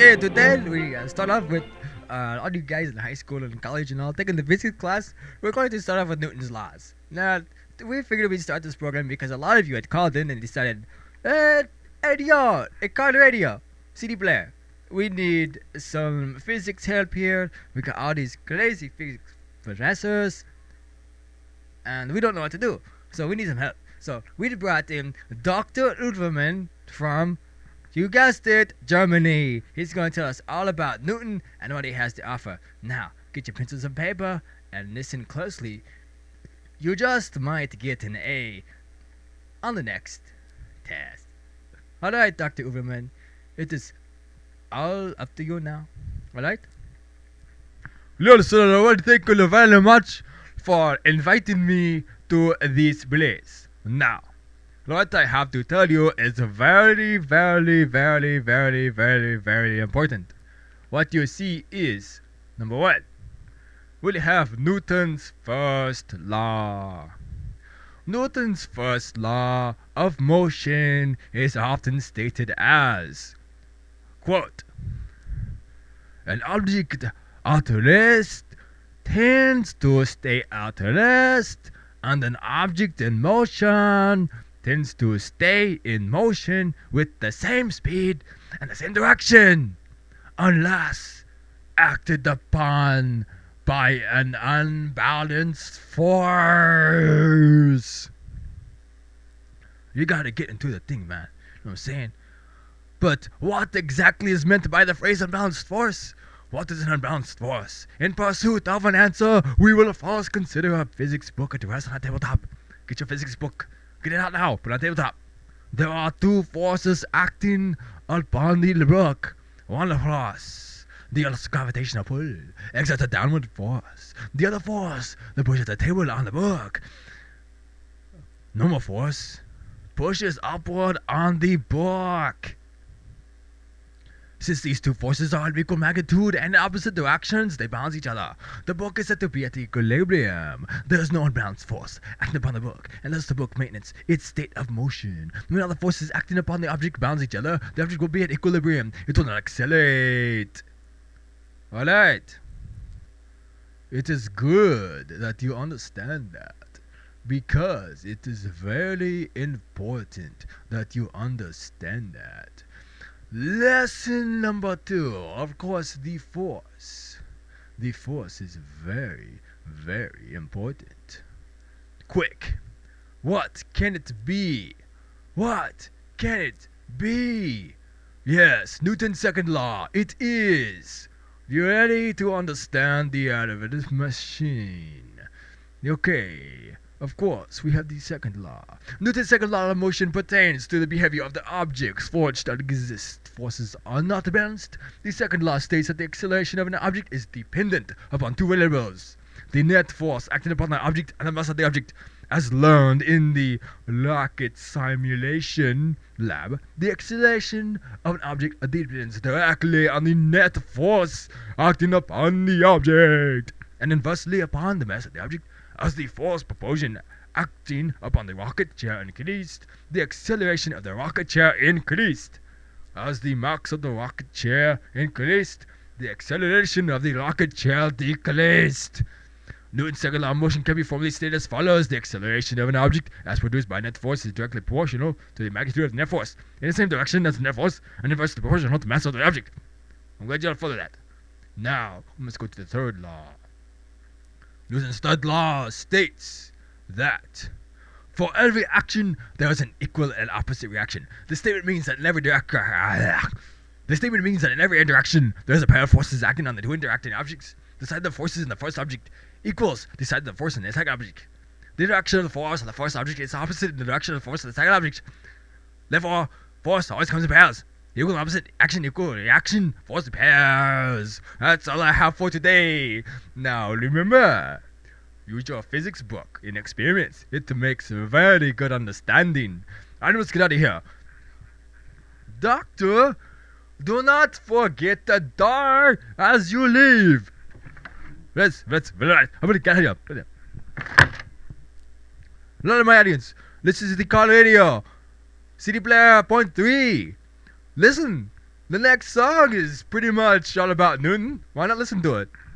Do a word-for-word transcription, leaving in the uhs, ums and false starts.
Okay, today we uh, start off with uh, all you guys in high school and college and all taking the physics class. We're going to start off with Newton's laws. Now, we figured we'd start this program because a lot of you had called in and decided, eh, hey, yo, a car radio, C D player. We need some physics help here. We got all these crazy physics professors, and we don't know what to do. So we need some help. So we brought in Doctor Uverman from, you guessed it, Germany. He's going to tell us all about Newton and what he has to offer. Now, get your pencils and paper and listen closely. You just might get an A on the next test. Alright, Doctor Uverman. It is all up to you now. Alright? Listen, I want to thank you very much for inviting me to this place. Now, what I have to tell you is very, very, very, very, very, very important. What you see is, number one, we have Newton's first law. Newton's first law of motion is often stated as, quote, an object at rest tends to stay at rest, and an object in motion tends to stay in motion with the same speed and the same direction, unless acted upon by an unbalanced force. You gotta get into the thing, man. You know what I'm saying? But what exactly is meant by the phrase unbalanced force? What is an unbalanced force? In pursuit of an answer, we will first consider a physics book at rest on a tabletop. Get your physics book. Get it out now. Put it on the tabletop. There are two forces acting upon the book. One force, the Earth's gravitational pull, exerts a downward force. The other force, the push at the table on the book. Normal force pushes upward on the book. Since these two forces are of equal magnitude and in opposite directions, they balance each other. The book is said to be at equilibrium. There is no unbalanced force acting upon the book, and thus the book maintains its state of motion. When other forces acting upon the object balance each other, the object will be at equilibrium. It will not accelerate. Alright. It is good that you understand that, because it is very important that you understand that. Lesson number two, of course, the force. The force is very, very important. Quick, what can it be? What can it be? Yes, Newton's second law, it is. You ready to understand the art of this machine? Okay. Of course, we have the second law. Newton's second law of motion pertains to the behavior of the objects for which that exist. Forces are not balanced. The second law states that the acceleration of an object is dependent upon two variables: the net force acting upon the object and the mass of the object. As learned in the rocket simulation lab, the acceleration of an object depends directly on the net force acting upon the object, and inversely upon the mass of the object. As the force proportion acting upon the rocket chair increased, the acceleration of the rocket chair increased. As the mass of the rocket chair increased, the acceleration of the rocket chair decreased. Newton's second law of motion can be formally stated as follows: the acceleration of an object as produced by net force is directly proportional to the magnitude of the net force in the same direction as the net force, and inversely proportional to the mass of the object. I'm glad you all follow that. Now, let's go to the third law. Newton's third law states that for every action there is an equal and opposite reaction. This statement means that in every direction, this statement means that in every interaction there is a pair of forces acting on the two interacting objects. The side of the forces in the first object equals the side of the force in the second object. The direction of the force of the first object is opposite in the direction of the force of the second object. Therefore, force always comes in pairs. Equal and opposite action, equal reaction, force pairs. That's all I have for today. Now remember, use your physics book in experiments. It makes a very good understanding. I must get out of here. Doctor, do not forget the door as you leave. Let's, let's, let's, I'm gonna get out of here. Hello, my audience. This is the car radio. C D player point three. Listen, The next song is pretty much all about Newton. Why not listen to it?